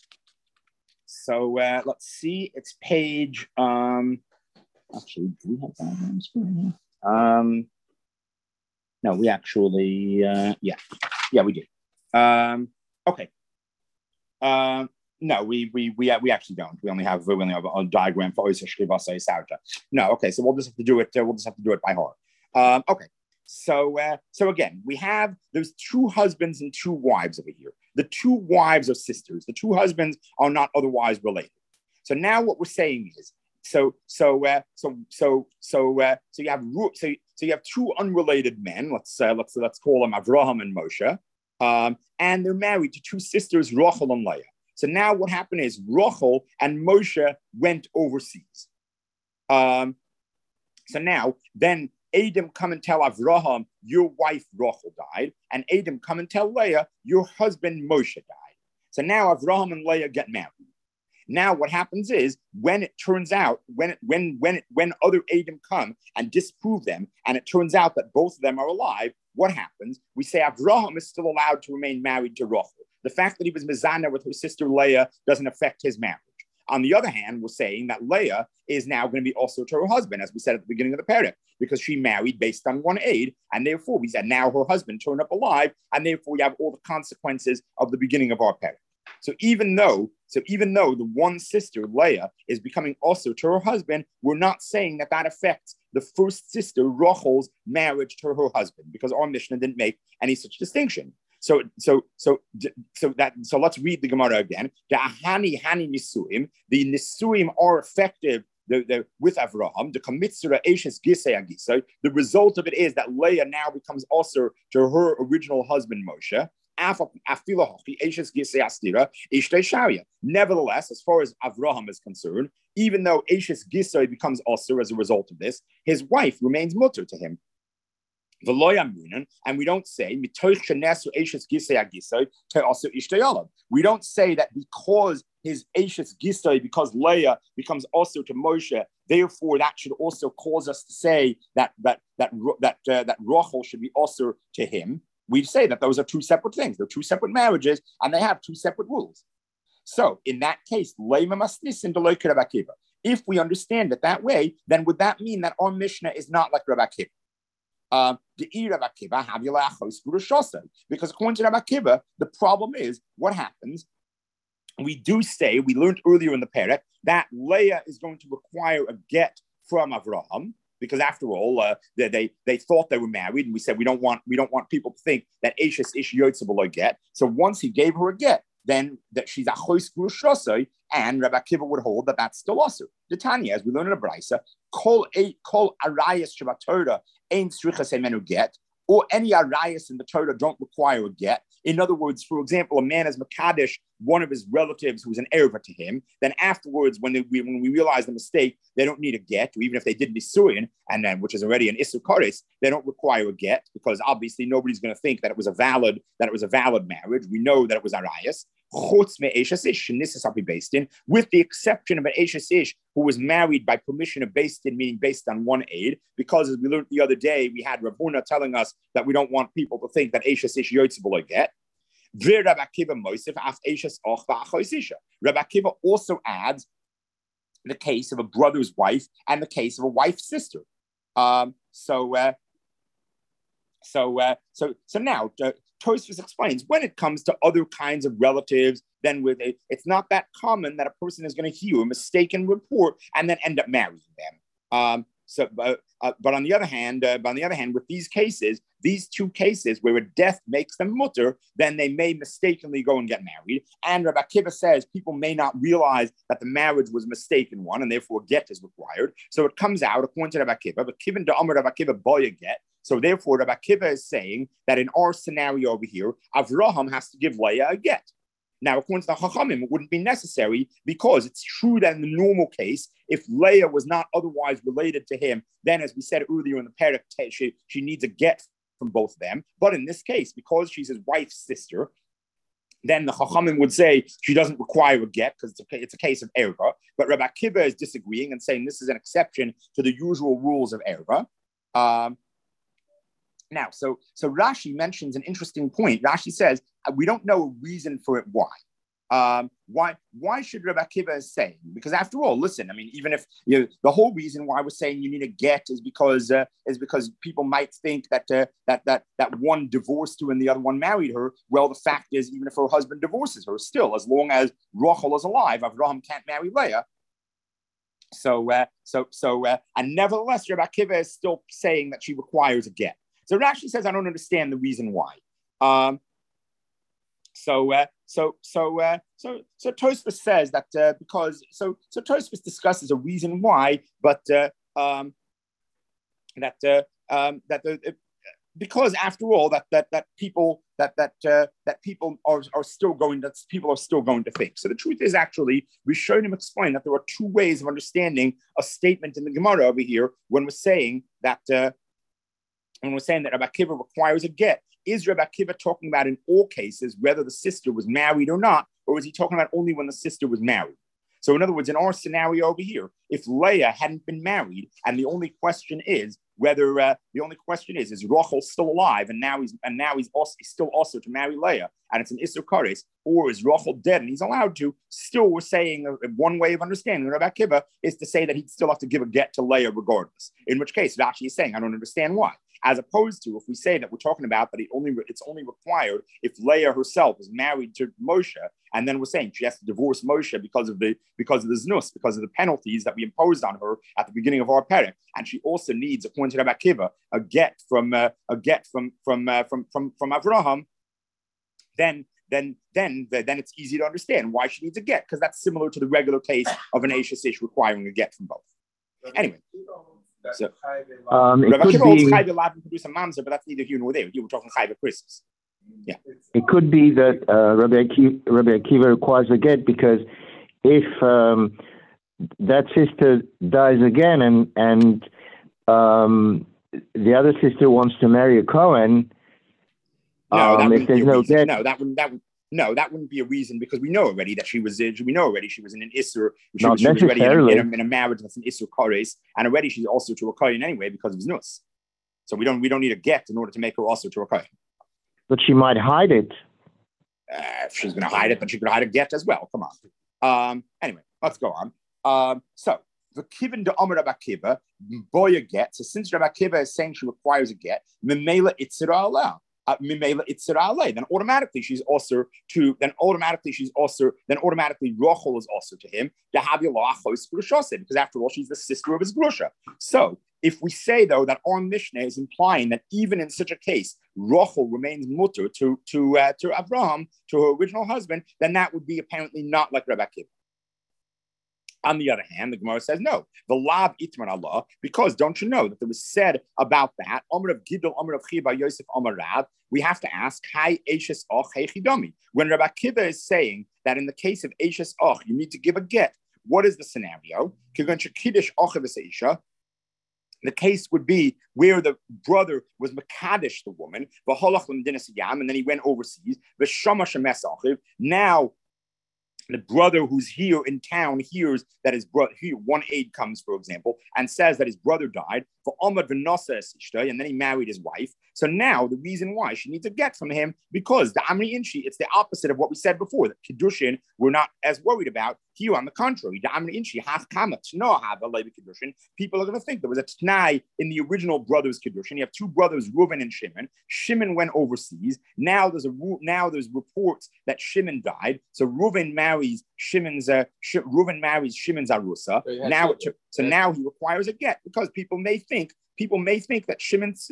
So let's see. It's page. Actually, do we have diagrams for here? No, we actually. Yeah, we do. Okay. No, we actually don't. We only have a diagram for Oisa Shkivasa Sauta. No, okay. So we'll just have to do it. We'll just have to do it by heart. Okay. So again, we have those two husbands and two wives over here. The two wives are sisters. The two husbands are not otherwise related. So now what we're saying is, so you have two unrelated men. Let's call them Avraham and Moshe, and they're married to two sisters, Rachel and Leah. So now what happened is Rachel and Moshe went overseas. So now then Adam come and tell Avraham, your wife Rachel died, and Adam come and tell Leah, your husband Moshe died. So now Avraham and Leah get married. Now what happens is when it turns out, when other Adam come and disprove them, and it turns out that both of them are alive, what happens? We say Avraham is still allowed to remain married to Rachel. The fact that he was mezana with her sister Leah doesn't affect his marriage. On the other hand, we're saying that Leah is now going to be also to her husband, as we said at the beginning of the parak, because she married based on one aid, and therefore we said now her husband turned up alive, and therefore we have all the consequences of the beginning of our parak. So even though the one sister Leah is becoming also to her husband, we're not saying that that affects the first sister Rachel's marriage to her husband, because our Mishnah didn't make any such distinction. So let's read the Gemara again. The nisuim are effective with Avraham. The result of it is that Leah now becomes also to her original husband Moshe. Nevertheless, as far as Avraham is concerned, even though Eshes Gisay becomes also as a result of this, his wife remains mutter to him. And we don't say we don't say that because his Eshes Gisay, because Leah becomes also to Moshe, therefore that should also cause us to say that Rachel should be also to him. We say that those are two separate things. They're two separate marriages, and they have two separate rules. So in that case, if we understand it that way, then would that mean that our Mishnah is not like Rabbi Akiva? Because according to Rabbi Akiva, the problem is what happens. We learned earlier in the parak that Leah is going to require a get from Avraham, because after all, they thought they were married, and we said we don't want people to think that Eshes Ish Yotze B'lo get. So once he gave her a get, then that she's a chois grushrosai, and Rabbi Akiva would hold that that's still also. The Tanya, as we learn in the Brisa, kol arayas sheba Torah ein strichas emenu get, or any arayas in the Torah don't require a get. In other words, for example, a man is Makadish, one of his relatives who's an erva to him. Then afterwards, when we realize the mistake, they don't need a get, or even if they did Nisuin, and then which is already an Issur Kares, they don't require a get, because obviously nobody's going to think that it was a valid marriage. We know that it was arayas. Chutz me'eshes ish, and this is how we based in, with the exception of an eshes ish who was married by permission of based in, meaning based on one aid, because as we learned the other day, we had Rav Huna telling us that we don't want people to think that eshes ish yotze b'lo get. Rabbi Akiva also adds the case of a brother's wife and the case of a wife's sister. So now Tosfos explains when it comes to other kinds of relatives, then it's not that common that a person is going to hear a mistaken report and then end up marrying them. But on the other hand, with these cases, these two cases where a death makes them mutter, then they may mistakenly go and get married. And Rabbi Akiva says people may not realize that the marriage was a mistaken one, and therefore get is required. So it comes out according to Rabbi Akiva, but given to Amar Rabbi Akiva boy get. So therefore, Rabbi Akiva is saying that in our scenario over here, Avraham has to give Leah a get. Now, according to the Chachamim, it wouldn't be necessary, because it's true that in the normal case, if Leah was not otherwise related to him, then as we said earlier in the parak, she needs a get from both of them. But in this case, because she's his wife's sister, then the Chachamim would say she doesn't require a get because it's a case of erva. But Rabbi Akiva is disagreeing and saying this is an exception to the usual rules of erva. Now, so Rashi mentions an interesting point. Rashi says, we don't know a reason for it. Why should Rabbi Akiva say? Because after all, listen, I mean, even if the whole reason why we're saying you need a get is because people might think that one divorced her and the other one married her. Well, the fact is, even if her husband divorces her, still, as long as Rachel is alive, Avraham can't marry Leah. And nevertheless, Rabbi Akiva is still saying that she requires a get. So Rashi says, I don't understand the reason why. So Tosfos says that Tosfos discusses a reason why, but because after all that people are still going to think. So the truth is actually Rishonim explain that there are two ways of understanding a statement in the Gemara over here when we're saying that And we're saying that Rabbi Akiva requires a get. Is Rabbi Akiva talking about in all cases whether the sister was married or not, or is he talking about only when the sister was married? So in other words, in our scenario over here, if Leah hadn't been married, and the only question is whether is Rachel still alive, and now he's still also to marry Leah, and it's an Isser Kares, or is Rachel dead and he's allowed to? Still, we're saying one way of understanding Rabbi Akiva is to say that he'd still have to give a get to Leah regardless. In which case, Rashi is saying, I don't understand why. As opposed to if we say that we're talking about that it's only required if Leah herself is married to Moshe, and then we're saying she has to divorce Moshe because of the znus, because of the penalties that we imposed on her at the beginning of our perek, and she also needs, according to Rabbi Akiva, a get from Avraham. Then it's easy to understand why she needs a get, because that's similar to the regular case of an Eishes Ish requiring a get from both. Anyway. So, Rabbi Akiva holds Chayv allowed to produce a mamzer, but that's neither here nor there. You were talking Chayv Christmas. Yeah. It could be that Rabbi Akiva requires a get because if that sister dies again and the other sister wants to marry a Cohen, if there's no get, that wouldn't be a reason, because we know already she was in an Isser. She Not was already necessarily. in a marriage that's an Isser Kares, and already she's also to a Kohen anyway because of Znus. So we don't need a get in order to make her also to a Kohen. But she might hide it. If she's going to hide it, then she could hide a get as well. Come on. Anyway, let's go on. So the Kivin de Omer Rabbi Akiva, boy a get. So since Rabbi Akiva is saying she requires a get, Memela Itzira Allah. Then automatically she's also to. Then automatically Rachel is also to him. Because after all, she's the sister of his grusha. So if we say though that our Mishnah is implying that even in such a case, Rachel remains mutter to Avraham, to her original husband, then that would be apparently not like Rabbi Akiva. On the other hand, the Gemara says no. The lav itman Allah, because don't you know that there was said about that Omer of Gidol, Omer of Chiba, Yosef, Omer Rab. We have to ask, Hai Eishes Och, Hei Chidami. When Rabbi Akiva is saying that in the case of Eishes Och, you need to give a get. What is the scenario? The case would be where the brother was Makadish the woman, and then he went overseas. Now the brother who's here in town hears that his brother, one aide comes, for example, and says that his brother died, and then he married his wife. So now the reason why she needs a get from him, because the Amri Inshi, it's the opposite of what we said before, that Kiddushin we're not as worried about. Here, on the contrary, the Amri Inshi, people are going to think there was a Tnai in the original brothers Kiddushin. You have two brothers, Reuven and Shimon. Shimon went overseas. Now there's reports that Shimon died. So Reuven marries Shimon's Arusa. Now he requires a get, because people may think that Shimon's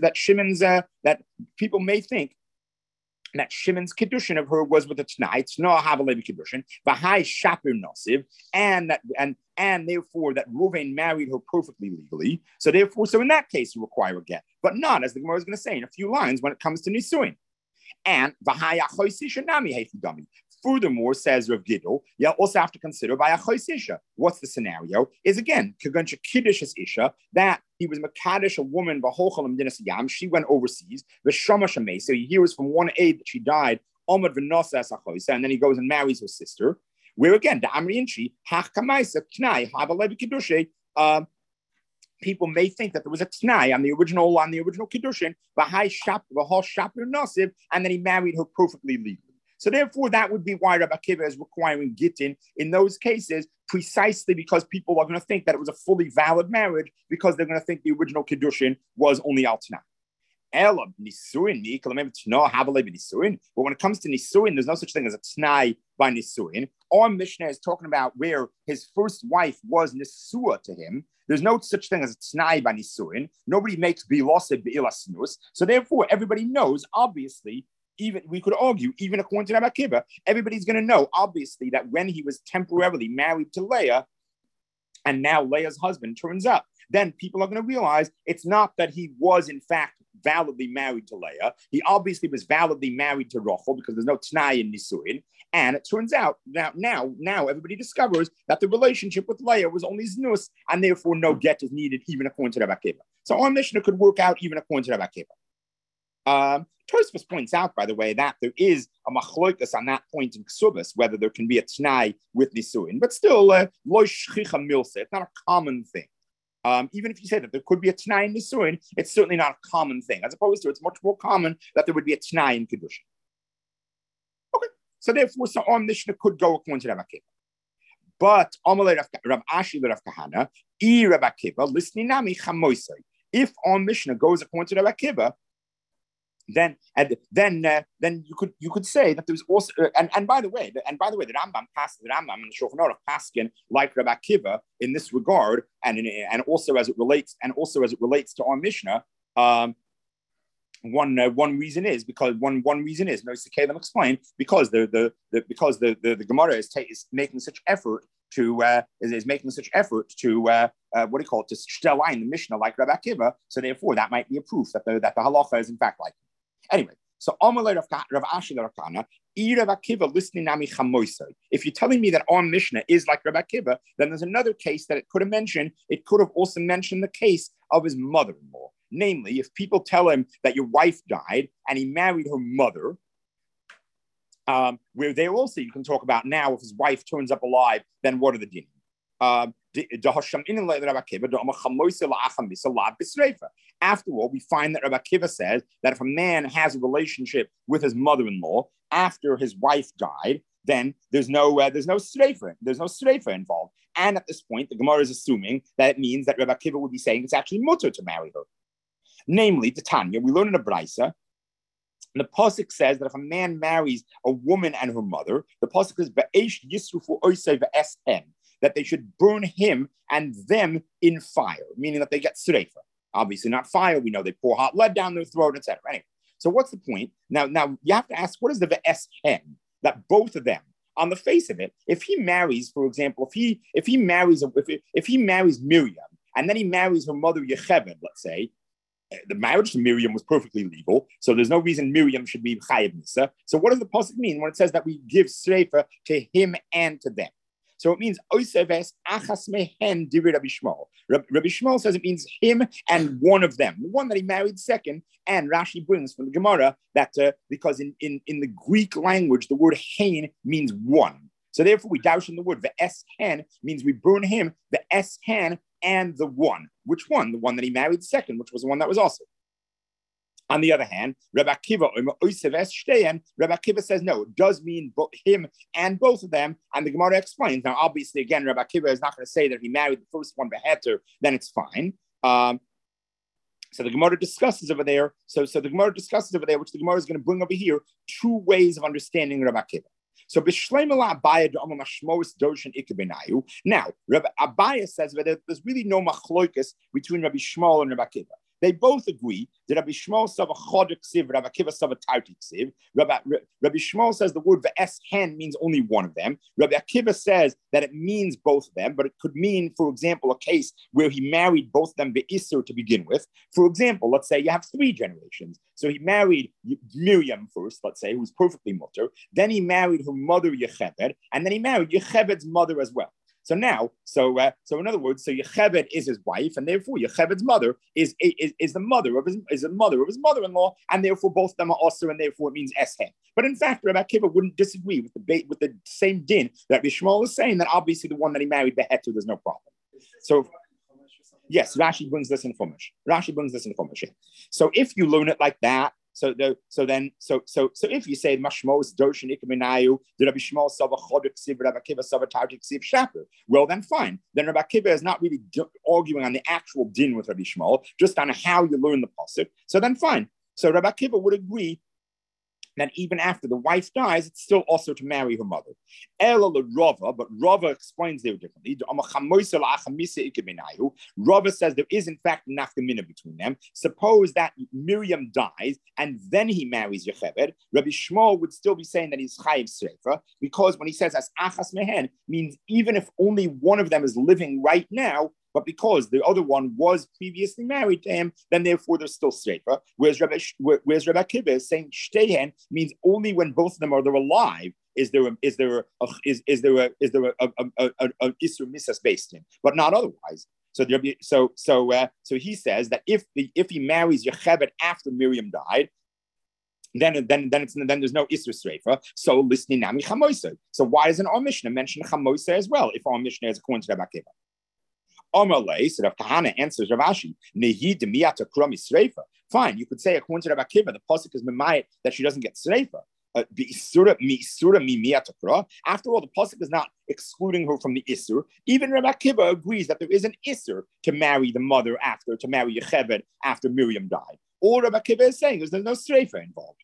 Kiddushin of her was with a Tnai, Tnah Havalevi Kiddushin, Vahai Shapir Nasiv, and therefore that Reuven married her perfectly legally. So in that case you require a get, but not, as the Gemara is going to say in a few lines, when it comes to Nisuin. And Vahai Achoisi Shanami Hefidami. Furthermore, says Rav Gidol, you also have to consider by a Isha. What's the scenario? Is again, Kagancha Kiddush Isha, that he was Makadish, a woman, Bahochalam Dinas Yam, she went overseas, the Shamash, so he hears from one aide that she died, Omad Venosa Sachoisa, and then he goes and marries her sister. Where again, the Amri Inchi, Hach Kamaisa, Knai, Habalevi Kiddushe, people may think that there was a Tnai on the original Kiddushin, Vahai Shapir Nasiv, and then he married her perfectly legally. So therefore, that would be why Rabbi Akiva is requiring Gittin in those cases, precisely because people are going to think that it was a fully valid marriage, because they're going to think the original Kiddushin was only al Tanai. But when it comes to Nisuin, there's no such thing as a Tnai by Nisuin. Our Mishnah is talking about where his first wife was Nisua to him. There's no such thing as a Tnai by Nisuin. Nobody makes Biloseh Be'ilasnus. So therefore, everybody knows, obviously, even we could argue, even according to Rabbi Akiva, everybody's going to know, obviously, that when he was temporarily married to Leah, and now Leah's husband turns up, then people are going to realize it's not that he was, in fact, validly married to Leah. He obviously was validly married to Rachel because there's no Tnai in Nisuin. And it turns out now everybody discovers that the relationship with Leah was only znus, and therefore no get is needed even according to Rabbi Akiva. So our Mishnah could work out even according to Rabbi Akiva. Tosfos points out, by the way, that there is a machloikas on that point in Ksubas, whether there can be a Tnai with Nisuin, but still, lo shchicha milsa, it's not a common thing. Even if you say that there could be a Tnai in Nisuin, it's certainly not a common thing, as opposed to it's much more common that there would be a Tnai in Kedushin. Okay, so therefore, our Mishnah could go according to Rav Akiva. But Rav Ashi Rav Kahana, Rav Akiva, listening nami chamoisai. If our Mishnah goes according to Rav Akiva, then you could say that there's also and by the way the Rambam passes the Rambam and the Shulchan Aruch paskin like Rabbi Akiva in this regard, and also as it relates to our Mishnah. One reason is because no Sikelim explain because the Gemara is making such effort to what do you call it, to line the Mishnah like Rabbi Akiva, so therefore that might be a proof that the halacha is in fact like. Anyway, so Rav Ashi Rav Kana, Rav Akiva listening nami chamoisai. If you're telling me that our Mishnah is like Rav Akiva, then there's another case that it could have mentioned. It could have also mentioned the case of his mother-in-law. Namely, if people tell him that your wife died and he married her mother, where there also you can talk about now if his wife turns up alive, then what are the dinim? After all, we find that Rabbi Akiva says that if a man has a relationship with his mother-in-law after his wife died, then there's no streifa involved. And at this point, the Gemara is assuming that it means that Rabbi Akiva would be saying it's actually mutter to marry her. Namely, the Tanya, we learn in a Braisa, the pasuk says that if a man marries a woman and her mother, the pasuk is Ve'esh Yisrufu Oisei Ve'eshem, that they should burn him and them in fire, meaning that they get sreifa. Obviously not fire, we know they pour hot lead down their throat, etc. Anyway, so what's the point? Now you have to ask, what is the ve'eshem? That both of them, on the face of it, if he marries, for example, if he marries Miriam and then he marries her mother Yocheved, let's say, the marriage to Miriam was perfectly legal, so there's no reason Miriam should be chayav nisa. So what does the pasuk mean when it says that we give sreifa to him and to them? So it means oiseves achas mehen divrei Rabbi Shmuel. Rabbi Shmuel says it means him and one of them, the one that he married second. And Rashi brings from the Gemara that because in the Greek language the word hen means one. So therefore we doubt in the word ve'es hen means we burn him, the es hen and the one. Which one? The one that he married second, which was the one that was also. On the other hand, Rabbi Akiva says no, it does mean him and both of them, and the Gemara explains. Now, obviously, again, Rabbi Akiva is not going to say that if he married the first one beheter, then it's fine. So the Gemara discusses over there. So the Gemara discusses over there, which the Gemara is going to bring over here, two ways of understanding Rabbi Akiva. So now, Rabbi Abaya says that there's really no machloikas between Rabbi Shmuel and Rabbi Akiva. They both agree that Rabbi Shmuel saw a chodik siv, Rabbi Akiva saw a tartik siv. Rabbi Shmuel says the word ve'es hen means only one of them. Rabbi Akiva says that it means both of them, but it could mean, for example, a case where he married both of them ve'isur to begin with. For example, let's say you have three generations. So he married Miriam first, let's say, who was perfectly mutter. Then he married her mother Yocheved, and then he married Yocheved's mother as well. So now, so in other words, so Yocheved is his wife, and therefore Yocheved's mother is the mother of his mother-in-law, and therefore both of them are also, and therefore it means eshen. But in fact, Rabbi Akiva wouldn't disagree with the same din that Shmuel is saying, that obviously the one that he married beheter, there's no problem. So yes, Rashi brings this in Chumash. Yeah. So if you learn it like that. So if you say Mashmos Doshin Ikaminayu, the Rabbi Shmuel Sava Chodik Siv, Rabbi Akiva Sava Tartik Siv Shaper, well then fine. Then Rabbi Akiva is not really arguing on the actual din with Rabbi Shmuel, just on how you learn the pasuk. So then fine. So Rabbi Akiva would agree that even after the wife dies, it's still also to marry her mother. Rava, but Rava explains there differently. Rava says there is in fact nafkamina between them. Suppose that Miriam dies and then he marries Yocheved. Rabbi Shmuel would still be saying that he's chayiv sreifa, because when he says as achas mehen means even if only one of them is living right now, but because the other one was previously married to him, then therefore they're still streifa. Whereas Rabbi Akiva is saying shtehen means only when both of them are alive is there a isur misas based in, but not otherwise. So he says that if he marries Yocheved after Miriam died, then there's no isur streifa. So listening nami chamoisa. So why doesn't our Mishnah mention chamoisa as well? If our Mishnah is according to Rabbi Akiva. Amalei, so Rav Kahana answers Rav Ashi, nehi demiyata krom isreifa. Fine, you could say according to Rabbi Akiva, the pasuk is memayit that she doesn't get sreifa. After all, the pasuk is not excluding her from the isur. Even Rabbi Akiva agrees that there is an isur to marry the mother to marry Yocheved after Miriam died. All Rabbi Akiva is saying is there's no streifa involved.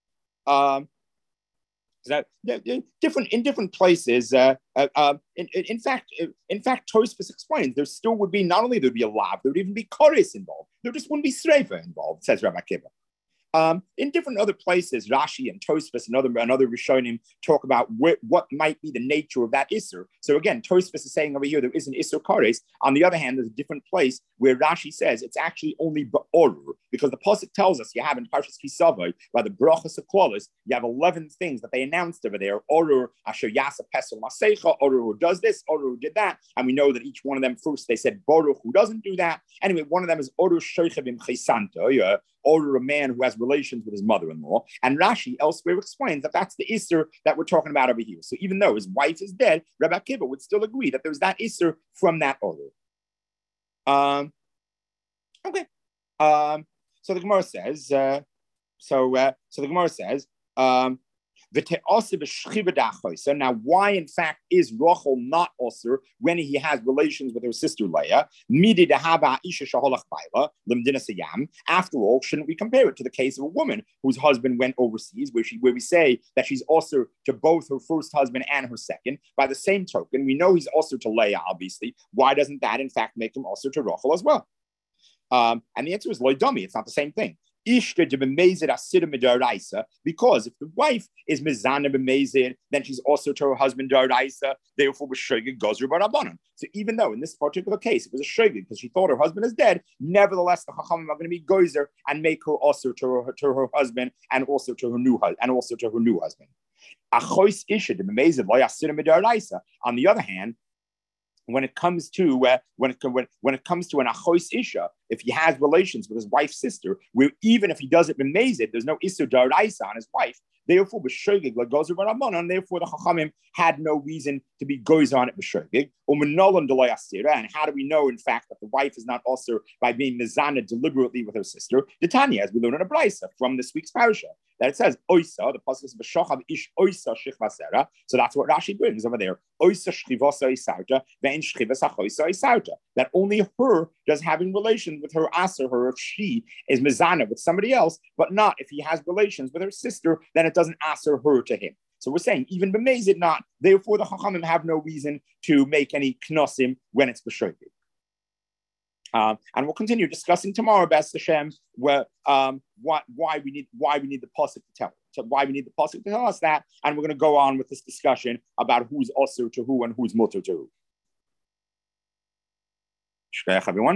In different places. In fact, Tosfos explains there still would be not only there would be a lav, there would even be chorus involved. There just wouldn't be streifa involved, says Rabbi Akiva. In different other places, Rashi and Tosfos and other Rishonim talk about what might be the nature of that Isser. So again, Tosfos is saying over here there is an Isser Kares. On the other hand, there's a different place where Rashi says it's actually only Ba'orur, because the Pasuk tells us you have in Parshas Kisavai, by the Brachas Aklalis, you have 11 things that they announced over there. Orur, Asher Yasa Pesel Masecha, Orur who does this, Orur who did that. And we know that each one of them first they said Baruch who doesn't do that. Anyway, one of them is Orur Sheichevim Chesanta, or a man who has relations with his mother-in-law. And Rashi elsewhere explains that that's the Isser that we're talking about over here. So even though his wife is dead, Rabbi Akiva would still agree that there's that Isser from that order. Okay. So the Gemara says, so now, why in fact is Rachel not Osir when he has relations with her sister Leah? After all, shouldn't we compare it to the case of a woman whose husband went overseas, where we say that she's Osir to both her first husband and her second? By the same token, we know he's Osir to Leah, obviously. Why doesn't that in fact make him Osir to Rachel as well? And the answer is loidami. It's not the same thing. Because if the wife is mizana b'mezid, then she's also to her husband daraisa. Therefore, was shogeg gozer barabanan. So even though in this particular case it was a shogeg because she thought her husband is dead, nevertheless the chachamim are going to be gozer and make her also to her husband and also to her new husband. On the other hand, when it comes to an achois isha, if he has relations with his wife's sister, where even if he does it b'mezid, there's no issur daraisa on his wife. Therefore, b'shogeg lagozer b'rabbanan, and therefore the chachamim had no reason to be gozer on it b'shogeg. And how do we know, in fact, that the wife is not also by being mizana deliberately with her sister? The Tanya, as we learn in a brisa from this week's parasha, that it says oisa, the pasuk is b'shochav ish oisa shichvasera. So that's what Rashi brings over there. Oisa shchivasa isauta ve'in shchivas achoisa isauta. That only her does having relations with her aser, her if she is mizana with somebody else, but not if he has relations with her sister, then it doesn't aser her to him. So we're saying even b'mezid not. Therefore, the chachamim have no reason to make any knossim when it's b'shogeg. And we'll continue discussing tomorrow, B'ez Hashem, why we need the pasuk to tell. So why we need the pasuk to tell us that, and we're going to go on with this discussion about who's osir to who and who's mutter to who. Shkayach, everyone.